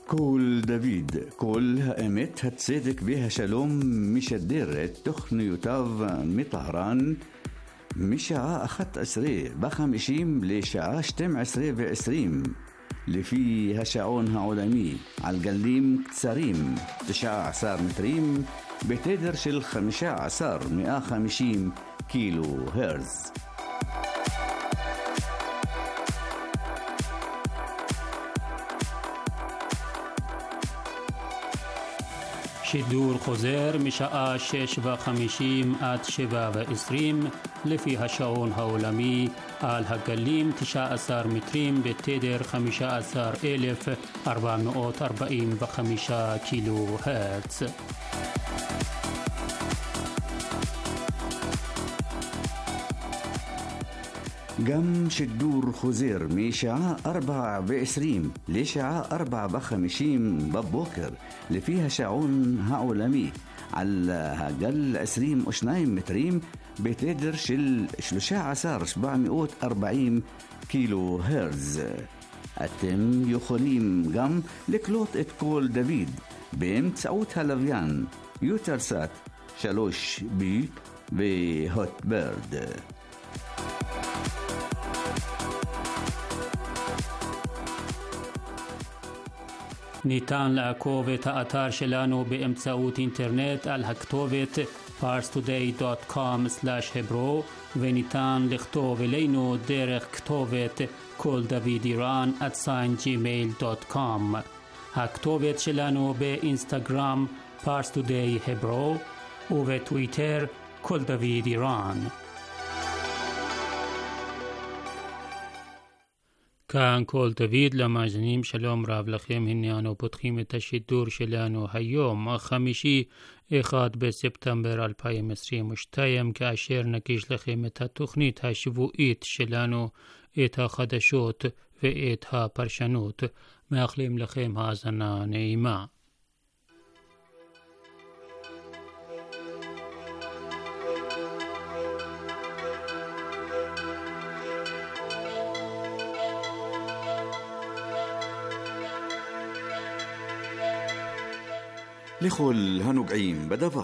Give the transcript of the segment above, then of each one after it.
כל דוד, כל האמת, הצדק והשלום משדרת תוכניותיו מטהרן משעה 11:50 לשעה 12:20 לפי השעון העולמי על גלים קצרים 19 מטרים בתדר של 15,150 קילו הרץ. שידור חוזר משעה 6:50 עד 7:20 לפי השעון העולמי על הגלים 19 מטרים בתדר 15,445 קילו הרץ. גם שידור חוזר משעה 4:20 לשעה 4:50 בבוקר לפי השעון העולמי על הגל 22 מטרים בתדר של 13,740 קילו הרץ. אתם יכולים גם לקלוט את קול דוד באמצעות הלוויין יוטלסאט 3B והוטברד. ניתן לעקוב את האתר שלנו באמצעות אינטרנט על הכתובת parstoday.com/hebro וניתן לכתוב אלינו דרך כתובת כל דוד איראן @gmail.com. הכתובת שלנו באינסטגרם parstoday hebro ובטוויטר כל דוד איראן. כאן כל דוד למאזינים, שלום רב לכם. הנה אנו פותחים את השידור שלנו היום, חמישי 1 בספטמבר 2022, כאשר נגיש לכם את התוכנית השבועית שלנו, את החדשות ואת הפרשנות. מאחלים לכם האזנה נעימה. לכל הנוגעים בדבר.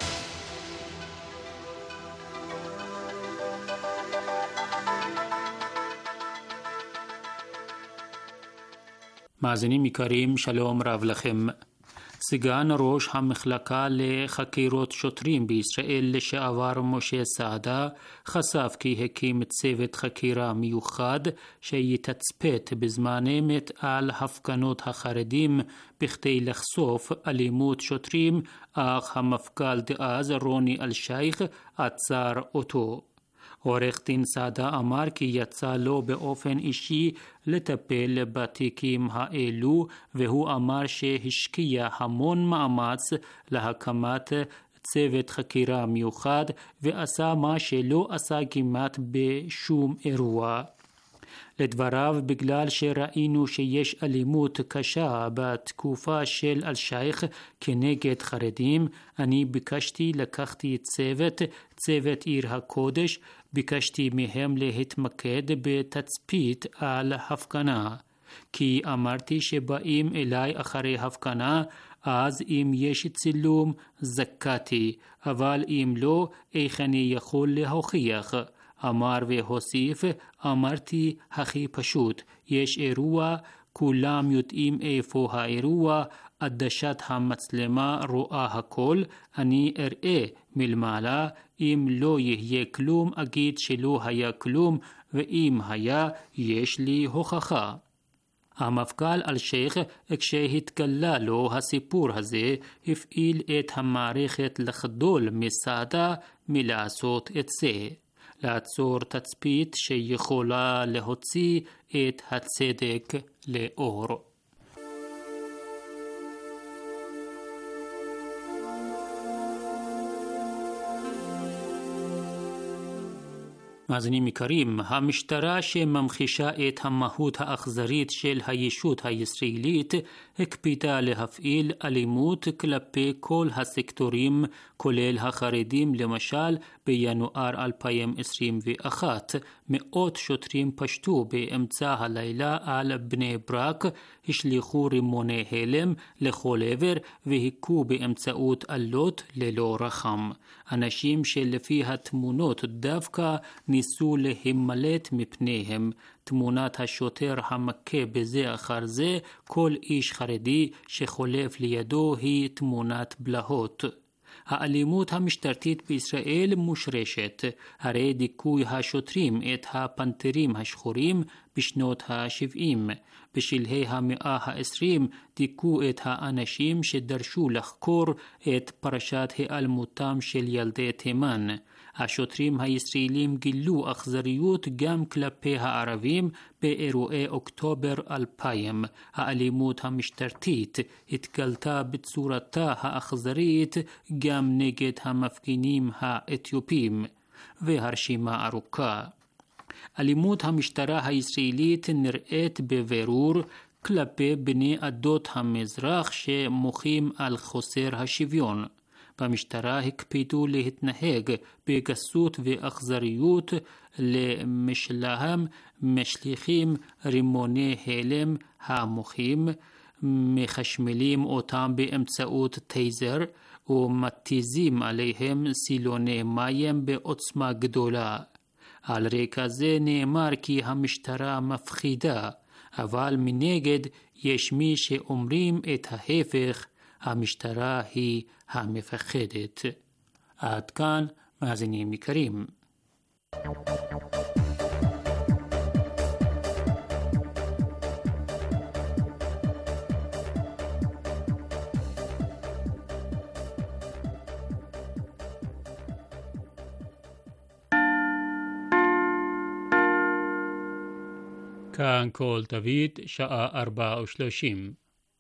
מאזינים יקרים, שלום רב לכם. סגן ראש המחלקה לחקירות שוטרים בישראל לשעבר משה סעדה חשף כי הקים צוות חקירה מיוחד שיתצפת בזמן אמת על הפגנות החרדים בכדי לחשוף אלימות שוטרים, אך המפכ"ל דאז רוני אלשייך עצר אותו. עורך דין סעדה אמר כי יצא לו באופן אישי לטפל בתיקים האלו, והוא אמר שהשקיע המון מאמץ להקמת צוות חקירה מיוחד ועשה מה שלא עשה כמעט בשום אירוע. לדבריו, בגלל שראינו שיש אלימות קשה בתקופה של אלשייך כנגד חרדים, אני ביקשתי, לקחתי צוות עיר הקודש, ביקשתי מהם להתמקד בתצפית על הפגנה. כי אמרתי שבאים אליי אחרי הפגנה, אז אם יש צילום זכתי, אבל אם לא, איך אני יכול להוכיח? אמר והוסיף, אמרתי הכי פשוט, יש אירוע, כולם יודעים איפה האירוע, עדשת המצלמה רואה הכל, אני אראה מלמעלה, אם לא יהיה כלום אגיד שלא היה כלום, ואם היה יש לי הוכחה. המפכ"ל אלשייך, כשהתגלה לו הסיפור הזה, הפעיל את המערכת לחדול מסעדה מלעשות את זה. לעצור תצפית שיכולה להוציא את הצדק לאור. מאזינים יקרים, המשטרה שממחישה את המהות האכזרית של הישות הישראלית הקפידה להפעיל אלימות כלפי כל הסקטורים, כולל החרדים. למשל, בינואר 2021 מאות שוטרים פשטו באמצע הלילה על בני ברק, השליחו רימוני הלם לכל עבר והיכו באמצעות אלות ללא רחם. אנשים שלפי התמונות דווקא ניסו להימלט מפניהם. תמונת השוטר המכה בזה אחר זה כל איש חרדי שחולף לידו היא תמונת בלהות. האלימות המשטרתית בישראל מושרשת. הרי דיכוי השוטרים את הפנתרים השחורים בשנות ה-70. בשלהי המאה ה-20 דיכאו את האנשים שדרשו לחקור את פרשת היעלמותם של ילדי תימן. השוטרים הישראלים גילו אכזריות גם כלפי הערבים באירועי אוקטובר 2000. האלימות המשטרתית התגלתה בצורתה האכזרית גם נגד המפגינים האתיופים, והרשימה ארוכה. אלימות המשטרה הישראלית נראית בבירור כלפי בני עדות המזרח שמוחים על חוסר השוויון. במשטרה הקפידו להתנהג בגסות ואכזריות למשלהם, משליכים רימוני הלם המוחים, מחשמלים אותם באמצעות טייזר ומתיזים עליהם סילוני מים בעוצמה גדולה. על רקע זה נאמר כי המשטרה מפחידה, אבל מנגד יש מי שאומרים את ההפך, המשטרה היא המפחדת. עד כאן מאזינים יקרים. כאן קול דוד, שעה 4:30.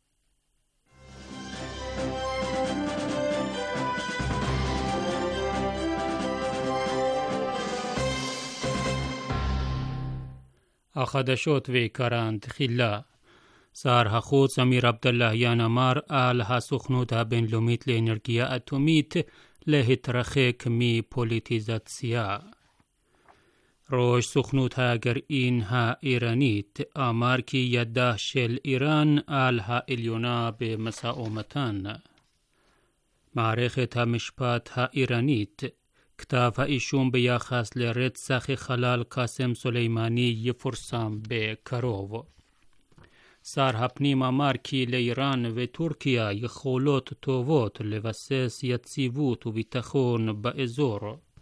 החדשות ועיקרן תחילה. שר החוץ אמיר עבדלהיאן אמר על הסוכנות הבינלאומית לאנרגיה אטומית להתרחק מפוליטיזציה. ראש סוכנות הגרעין האיראנית אמר כי ידה של איראן על העליונה במשא ומתן. מערכת המשפט האיראנית, כתב האישום ביחס לרצח החלל קאסם סולימני יפורסם בקרוב. שר הפנים אמר כי לאיראן וטורקיה יכולות טובות לבסס יציבות וביטחון באזור.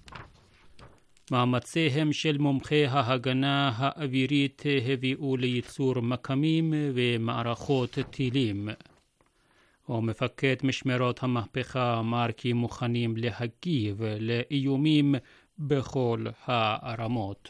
מאמציהם של מומחי ההגנה האווירית הביאו לייצור מכ"מים ומערכות טילים. ומפקד משמרות המהפכה אמר כי מוכנים להגיב לאיומים בכל הרמות.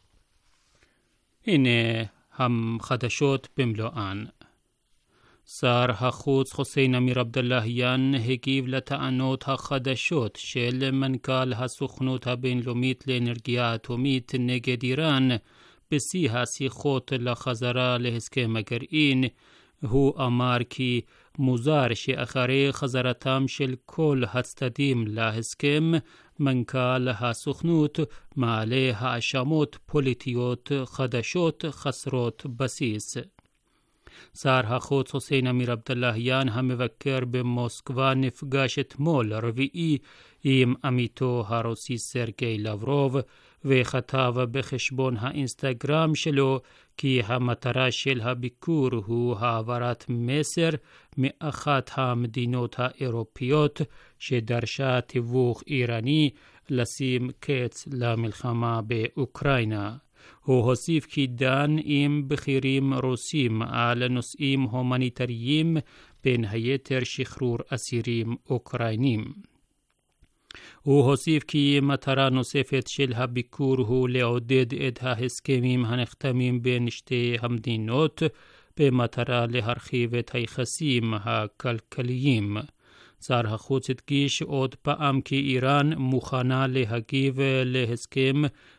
הנה החדשות במלואן. שר החוץ חוסיין אמיר עבדלהיאן הגיב לטענות החדשות של מנכ"ל הסוכנות הבינלאומית לאנרגיה אטומית נגד איראן בשיא השיחות לחזרה להסכם הגרעין. הוא אמר כי מוזר שאחרי חזרתם של כל הצדדים להסכם, מנכ"ל הסוכנות מעלה האשמות פוליטיות חדשות חסרות בסיס. שר החוץ חוסיין אמיר עבדלהיאן המבקר במוסקבה נפגש אתמול רביעי עם עמיתו הרוסי סרגי לברוב וכתב בחשבון האינסטגרם שלו כי המטרה של הביקור הוא העברת מסר מאחת המדינות האירופיות שדרשה תיווך איראני לשים קץ למלחמה באוקראינה. הוא הוסיף כי דן עם בכירים רוסים על נושאים הומניטריים, בין היתר שחרור אסירים אוקראינים. הוא הוסיף כי מטרה נוספת של הביקור הוא לעודד את ההסכמים הנחתמים בין שתי המדינות במטרה להרחיב את היחסים הכלכליים. שר החוץ הדגיש עוד פעם כי איראן מוכנה להגיב להסכם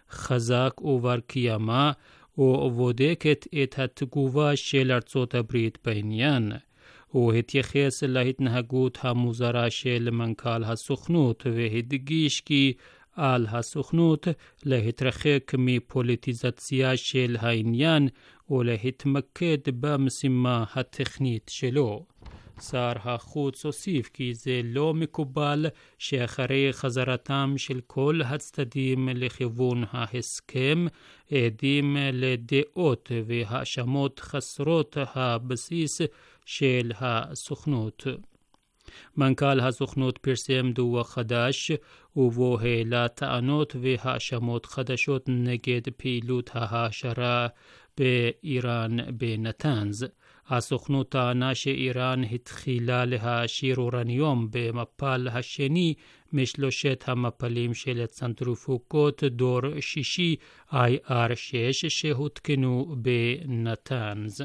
חזק ובר קיימא ובודקת את התגובה של ארצות הברית בעניין. הוא התייחס להתנהגות המוזרה של מנכ"ל הסוכנות והדגיש כי על הסוכנות להתרחק מפוליטיזציה של העניין ולהתמקד במשימה הטכנית שלו. שר החוץ הוסיף כי זה לא מקובל שאחרי חזרתם של כל הצדדים לכיוון ההסכם עדים לדעות והאשמות חסרות הבסיס של הסוכנות. מנכ"ל הסוכנות פרסם דוח חדש ובו העלה טענות והאשמות חדשות נגד פעילות ההעשרה באיראן בנתנז. הסוכנות טענה שאיראן התחילה להעשיר אורניום במפל השני משלושת המפלים של צנטריפוגות דור שישי IR6 שהותקנו בנתנז.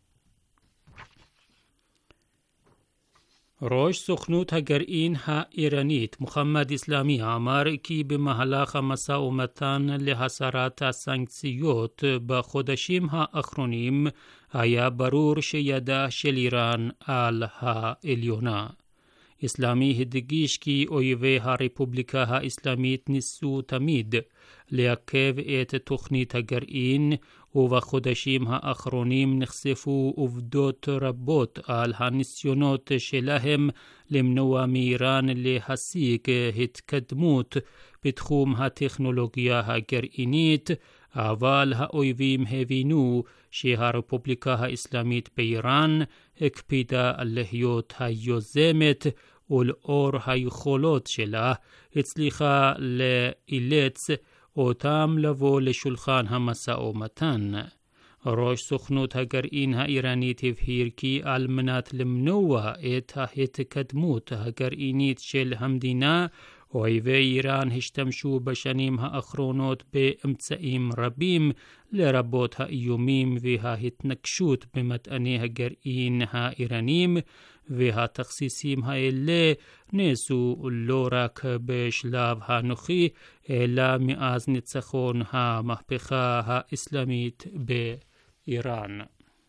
ראש סוכנות הגרעין האיראנית מוחמד אסלאמי אמר כי במהלך המשא ומתן להסרת הסנקציות בחודשים האחרונים היה ברור שידה של איראן על העליונה. אסלאמי הדגיש כי אויבי הרפובליקה האסלאמית ניסו תמיד לעכב את תוכנית הגרעין, ובחודשים האחרונים נחשפו עובדות רבות על הניסיונות שלהם למנוע מאיראן להשיג התקדמות בתחום הטכנולוגיה הגרעינית, אבל האויבים הבינו שהרפובליקה האסלאמית באיראן הקפידה להיות היוזמת, ולאור היכולות שלה הצליחה לאילץ אותם לבוא לשולחן המשא ומתן. ראש סוכנות הגרעין האיראנית הבהיר כי על מנת למנוע את ההתקדמות הגרעינית של המדינה, אויבי איראן השתמשו בשנים האחרונות באמצעים רבים, לרבות האיומים וההתנקשות במטעני הגרעין האיראנים, והתכסיסים האלה נעשו לא רק בשלב הנוכחי, אלא מאז ניצחון המהפכה האסלאמית באיראן.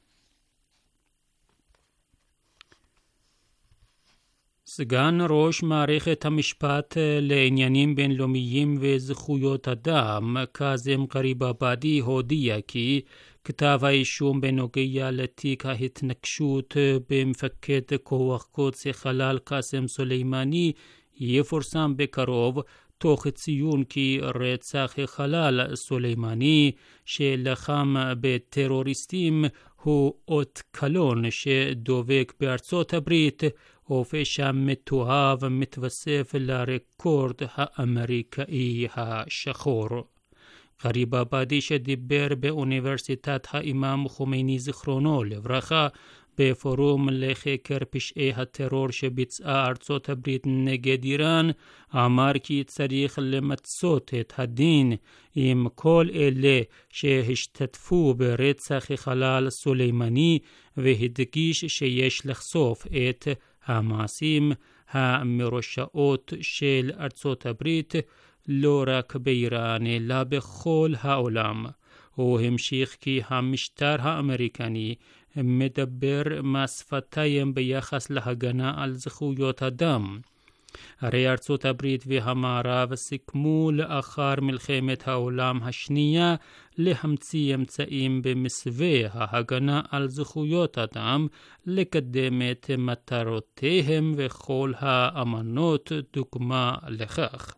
סגן ראש מערכת המשפט לעניינים בינלאומיים וזכויות אדם, קאזם גריבאבדי, הודיע כי כתב האישום בנוגע לתיק ההתנקשות במפקד כוח קודס החלל קאסם סולימני יפורסם בקרוב, תוך ציון כי רצח החלל סולימני שלחם בטרוריסטים הוא אות קלון שדובק בארצות הברית, ופשע מתועב מתווסף לרקורד האמריקאי השחור. גריבאבדי שדיבר באוניברסיטת האימאם חומייני זיכרונו לברכה בפורום לחקר פשעי הטרור שביצעה ארצות הברית נגד איראן, אמר כי צריך למצות את הדין עם כל אלה שהשתתפו ברצח החלל סולימני, והדגיש שיש לחשוף את המעשים המרושעות של ארצות הברית לא רק באיראן אלא בכל העולם. הוא המשיך כי המשטר האמריקני מדבר משפתיים ביחס להגנה על זכויות אדם. הרי ארצות הברית והמערב סיכמו לאחר מלחמת העולם השנייה להמציא אמצעים במסווה ההגנה על זכויות אדם לקדם את מטרותיהם, וכל האמנות דוגמה לכך.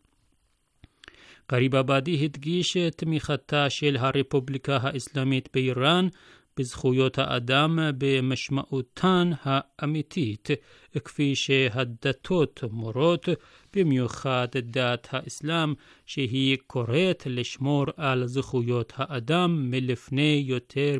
גריבאבדי הדגיש את תמיכתה של הרפובליקה האסלאמית באיראן בזכויות האדם במשמעותן האמיתית, כפי שהדתות מורות, במיוחד דת האסלאם, שהיא קוראת לשמור על זכויות האדם מלפני יותר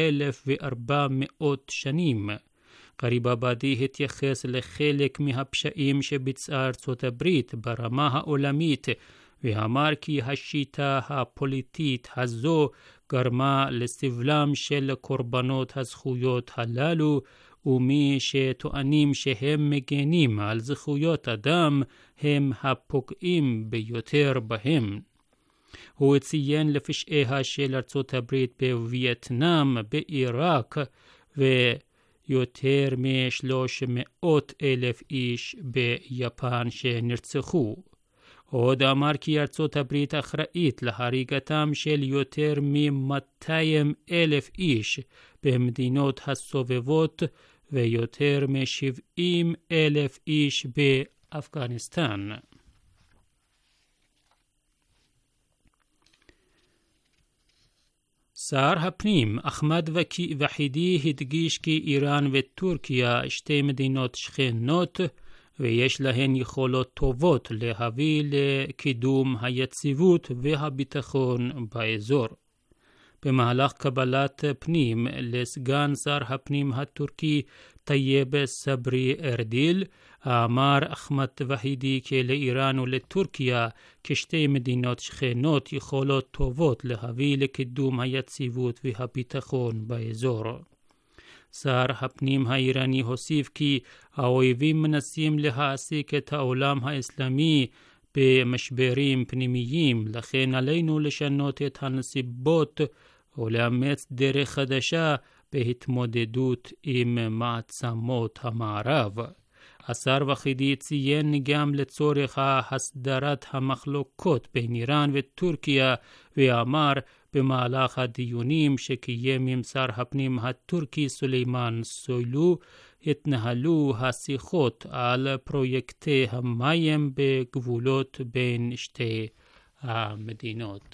מ-1400 שנים. גריבאבדי התייחס לחלק מהפשעים שביצעה ארצות הברית ברמה העולמית, ואמר כי השיטה הפוליטית הזו גרמה לסבלם של קורבנות הזכויות הללו, ומי שטוענים שהם מגנים על זכויות אדם הם הפוגעים ביותר בהם. הוא ציין לפשעיה של ארצות הברית בווייטנאם, בעיראק ויותר מ-300,000 איש ביפן שנרצחו. עוד אמר כי ארצות הברית אחראית להריגתם של יותר מ-200,000 איש במדינות הסובבות ויותר מ-70,000 איש באפגניסטן. שר הפנים אחמד וחידי הדגיש כי איראן וטורקיה שתי מדינות שכנות ויש להן יכולות טובות להביא לקידום היציבות והביטחון באזור. במהלך קבלת פנים לסגן שר הפנים הטורקי טייב סברי ארדיל, אמר אחמד וחידי כי לאיראן ולטורקיה כשתי מדינות שכנות יכולות טובות להביא לקידום היציבות והביטחון באזור. שר הפנים האיראני הוסיף כי האויבים מנסים להעסיק את העולם האסלאמי במשברים פנימיים, לכן עלינו לשנות את הנסיבות ולאמץ דרך חדשה בהתמודדות עם מעצמות המערב. השר וחידי ציין גם לצורך הסדרת המחלוקות בין איראן וטורקיה ואמר במהלך הדיונים שקיים עם שר הפנים הטורקי סולימאן סוילו התנהלו השיחות על פרויקטי המים בגבולות בין שתי המדינות.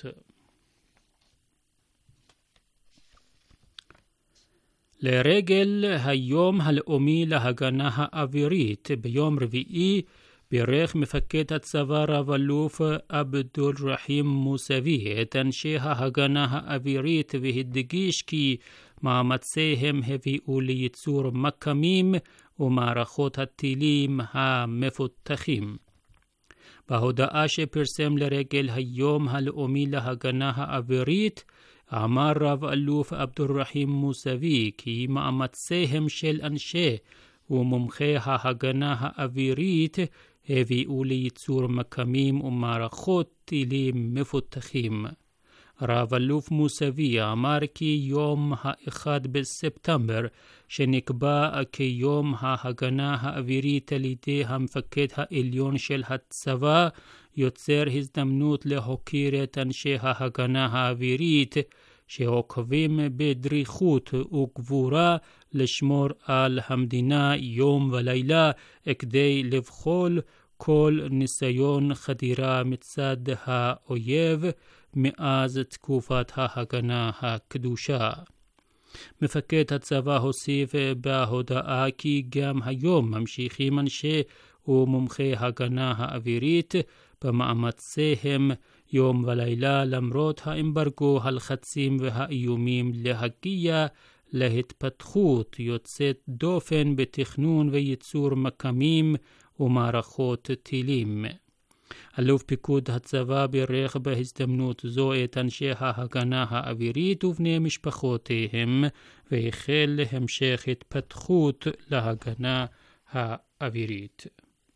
לרגל היום הלאומי להגנה האווירית ביום רביעי בירך מפקד הצבא רב-אלוף עבדול רחים מוסאווי את אנשי ההגנה האווירית והדגיש כי מאמציהם הביאו לייצור מכ"מים ומערכות הטילים המפותחים. בהודעה שפרסם לרגל היום הלאומי להגנה האווירית אמר רב-אלוף עבדול רחים מוסאווי כי מאמציהם של אנשי ומומחי ההגנה האווירית הביאו לייצור מכ"מים ומערכות טילים מפותחים. רב-אלוף מוסאווי אמר כי יום ה-1 בספטמבר שנקבע כיום ההגנה האווירית על ידי המפקד העליון של הצבא יוצר הזדמנות להוקיר את אנשי ההגנה האווירית שעוקבים בדריכות וגבורה לשמור על המדינה יום ולילה כדי לבחול כל ניסיון חדירה מצד האויב מאז תקופת ההגנה הקדושה. מפקד הצבא הוסיף בהודעה כי גם היום ממשיכים אנשי ומומחי הגנה האווירית במאמציהם יום ולילה למרות האמברגו, הלחצים והאיומים להגיע להתפתחות יוצאת דופן בתכנון וייצור מכ"מים ומערכות טילים. אלוף פיקוד הצבא בירך בהזדמנות זו את אנשי ההגנה האווירית ובני משפחותיהם והחל להמשך התפתחות להגנה האווירית.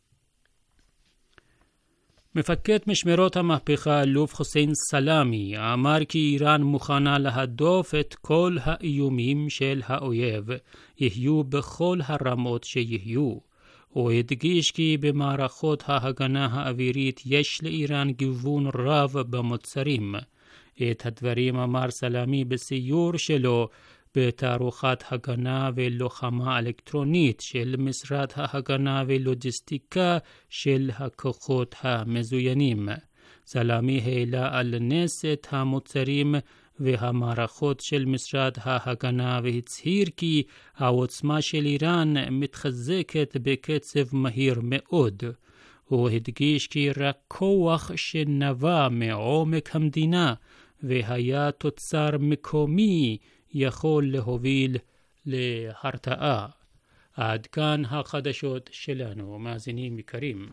מפקד משמרות המהפכה אלוף חוסיין סלאמי אמר כי איראן מוכנה להדוף את כל האיומים של האויב, יהיו בכל הרמות שיהיו. הוא הדגיש כי במערכות ההגנה האווירית יש לאיראן גיוון רב במוצרים. את הדברים אמר סלאמי בסיור שלו בתערוכת הגנה ולוחמה אלקטרונית של משרד ההגנה ולוגיסטיקה של הכוחות המזוינים. סלאמי העלה על נס את המוצרים והמערכות של משרד ההגנה והצהיר כי העוצמה של איראן מתחזקת בקצב מהיר מאוד. הוא הדגיש כי רק כוח שנבע מעומק המדינה והיה תוצר מקומי יכול להוביל להרתעה. עד כאן החדשות שלנו, מאזינים יקרים.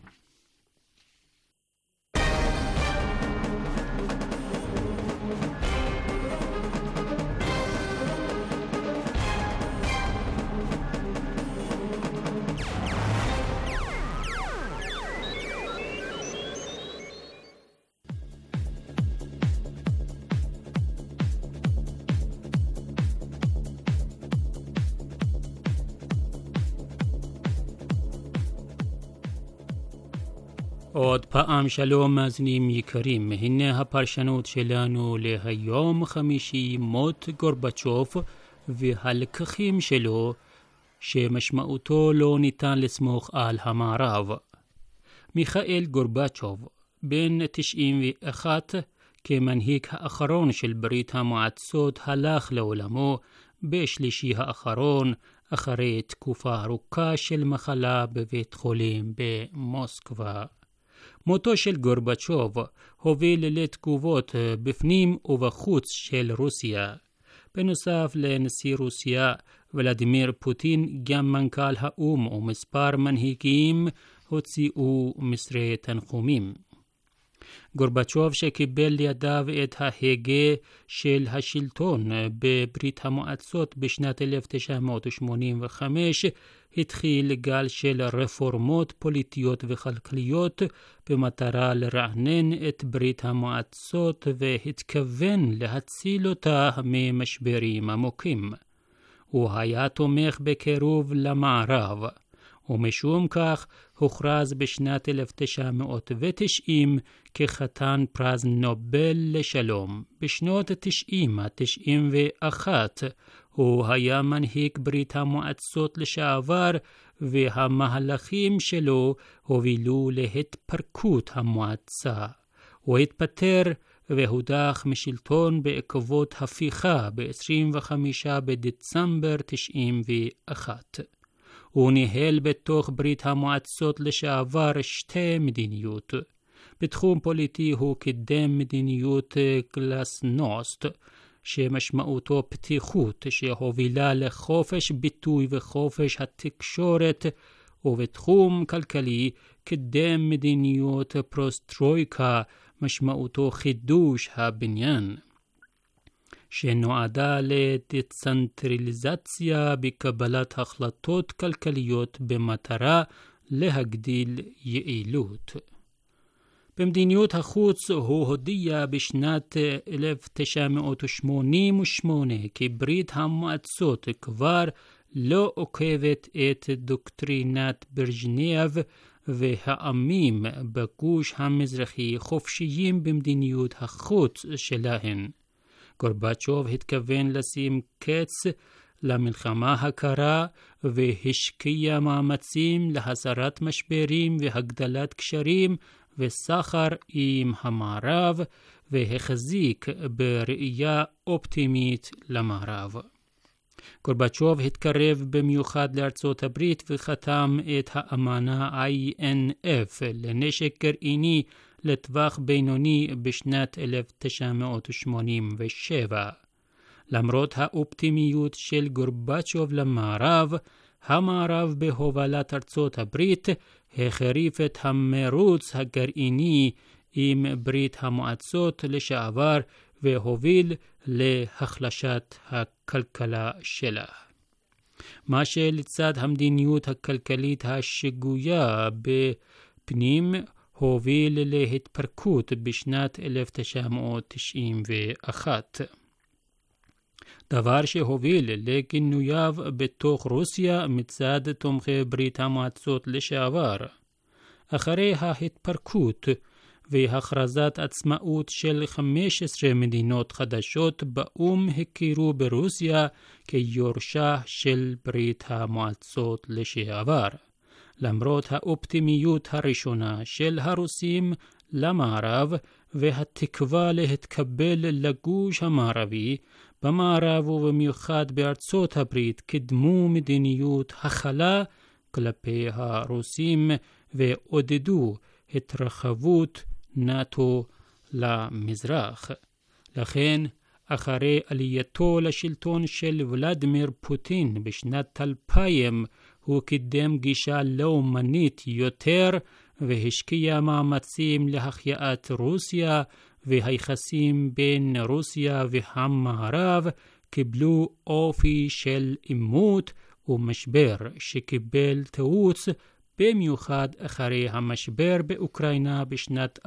עוד פעם שלום מאזינים יקרים, הנה הפרשנות שלנו להיום חמישי מות גורבצ'וב והלקחים שלו שמשמעותו לא ניתן לסמוך על המערב. מיכאיל גורבצ'וב, בן 91, כמנהיג האחרון של ברית המועצות, הלך לעולמו בשלישי האחרון אחרי תקופה ארוכה של מחלה בבית חולים במוסקבה. מותו של גורבצ'וב הוביל לתגובות בפנים ובחוץ של רוסיה. בנוסף לנשיא רוסיה ולדימיר פוטין, גם מנכ"ל האו"ם ומספר מנהיגים הוציאו מסרי תנחומים. גורבצ'וב, שקיבל לידיו את ההגה של השלטון בברית המועצות בשנת 1985, התחיל גל של רפורמות פוליטיות וכלכליות במטרה לרענן את ברית המועצות והתכוון להציל אותה ממשברים עמוקים. הוא היה תומך בקירוב למערב, ומשום כך הוכרז בשנת 1990 כחתן פרס נובל לשלום. בשנות ה-90-91 הוא היה מנהיג ברית המועצות לשעבר, והמהלכים שלו הובילו להתפרקות המועצה. הוא התפטר והודח משלטון בעקבות הפיכה ב-25 בדצמבר 91. הוא ניהל בתוך ברית המועצות לשעבר שתי מדיניות. בתחום פוליטי הוא קידם מדיניות גלסנוסט, שמשמעותו פתיחות, שהובילה לחופש ביטוי וחופש התקשורת, ובתחום כלכלי קידם מדיניות פרוסטרויקה, משמעותו חידוש הבניין, שנועדה לדצנטרליזציה בקבלת החלטות כלכליות במטרה להגדיל יעילות. במדיניות החוץ הוא הודיע בשנת 1988 כי ברית המועצות כבר לא עוקבת את דוקטרינת ברז'נייב, והעמים בגוש המזרחי חופשיים במדיניות החוץ שלהן. גורבצ'וב התכוון לשים קץ למלחמה הקרה והשקיע מאמצים להסרת משברים והגדלת קשרים וסחר עם המערב, והחזיק בראייה אופטימית למערב. גורבצ'וב התקרב במיוחד לארצות הברית וחתם את האמנה INF לנשק גרעיני לטווח בינוני בשנת 1987. למרות האופטימיות של גורבצ'וב למערב, המערב בהובלת ארצות הברית החריף את המרוץ הגרעיני עם ברית המועצות לשעבר והוביל להחלשת הכלכלה שלה. מה שלצד המדיניות הכלכלית השגויה בפנים הוביל להתפרקות בשנת 1991. דבר שהוביל לגינוייו בתוך רוסיה מצד תומכי ברית המועצות לשעבר. אחרי ההתפרקות והכרזת עצמאות של 15 מדינות חדשות באו"ם הכירו ברוסיה כיורשה של ברית המועצות לשעבר. למרות האופטימיות הראשונה של הרוסים למערב והתקווה להתקבל לגוש המערבי, במערב ובמיוחד בארצות הברית קידמו מדיניות הכלה כלפי הרוסים ועודדו התרחבות נאט"ו למזרח. לכן, אחרי עלייתו לשלטון של ולדימיר פוטין בשנת 2000, הוא קידם גישה לאומנית יותר והשקיע מאמצים להחייאת רוסיה, והיחסים בין רוסיה והמערב קיבלו אופי של עימות ומשבר שקיבל תאוץ במיוחד אחרי המשבר באוקראינה בשנת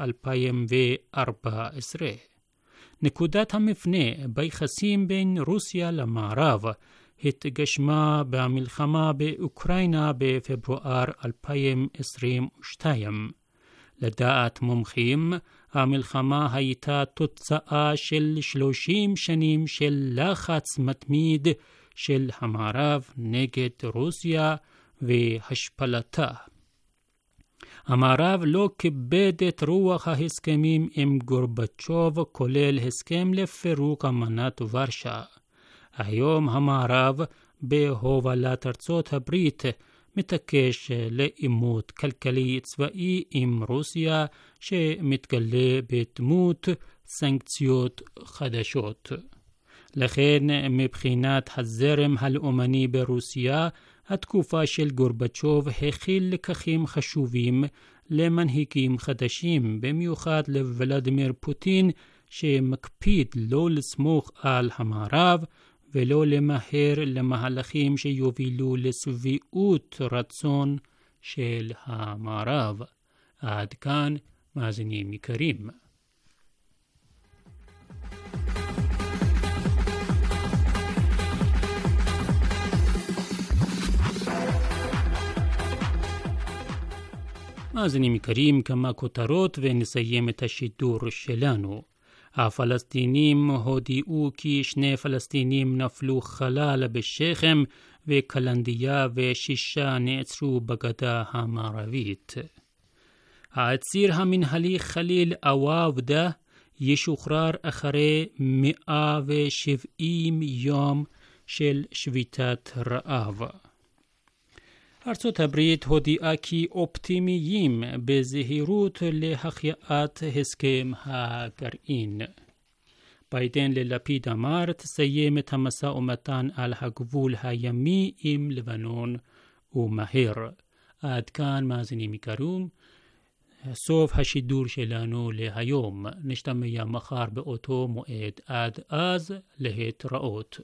2014. נקודת המפנה ביחסים בין רוסיה למערב התגשמה במלחמה באוקראינה בפברואר 2022. לדעת מומחים, המלחמה הייתה תוצאה של 30 שנים של לחץ מתמיד של המערב נגד רוסיה והשפלתה. המערב לא כיבד את רוח ההסכמים עם גורבצ'וב, כולל הסכם לפירוק אמנת ורשה. היום המערב, בהובלת ארצות הברית, מתעקש לעימות כלכלי צבאי עם רוסיה, שמתגלה בדמות סנקציות חדשות. לכן, מבחינת הזרם הלאומני ברוסיה, התקופה של גורבצ'וב הכיל לקחים חשובים למנהיגים חדשים, במיוחד לוולדימיר פוטין, שמקפיד לא לסמוך על המערב ולא למהר למהלכים שיובילו לשביעות רצון של המערב. עד כאן, מאזינים יקרים. מאזינים יקרים, כמה כותרות ונסיים את השידור שלנו. הפלסטינים הודיעו כי 2 פלסטינים נפלו חלל בשכם וקלנדיה ו6 נעצרו בגדה המערבית. העציר המנהלי חליל עוואבדה ישוחרר אחרי 170 יום של שביתת רעב. ארצות הברית הודיעה כי אופטימיים בזהירות להחייאת הסכם הגרעין. ביידן ללפיד אמר, תסיים את המשא ומתן על הגבול הימי עם לבנון ומהר. עד כאן מאזינים יקרים, סוף השידור שלנו להיום. נשתמע מחר באותו מועד. עד אז להתראות.